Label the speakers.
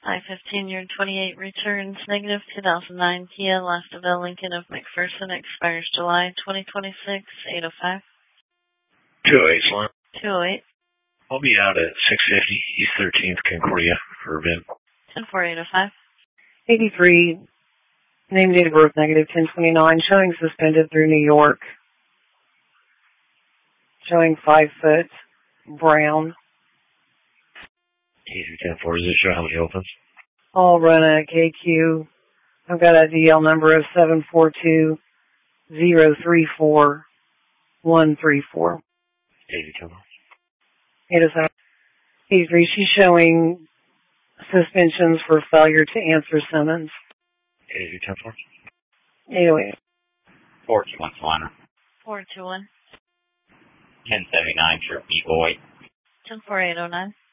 Speaker 1: I-15, your 28 returns negative. 2009 Kia Lastville Lincoln of McPherson expires July 2026, 805.
Speaker 2: 208 Slim.
Speaker 1: 208.
Speaker 2: I'll be out at 650 East 13th Concordia for a VIN.
Speaker 1: 10805.
Speaker 3: 83, name date of birth negative 1029, showing suspended through New York. Showing 5 foot, brown.
Speaker 2: 8310-4, does it show how many opens?
Speaker 3: All run at KQ. I've got a DL number of 742-034-134.
Speaker 2: 8210.
Speaker 3: 83, she's showing suspensions for failure to answer summons.
Speaker 2: 8210-4.
Speaker 3: 808.
Speaker 4: 421 Solana.
Speaker 1: 421.
Speaker 4: 1079 Chirpy Boy.
Speaker 1: 10809.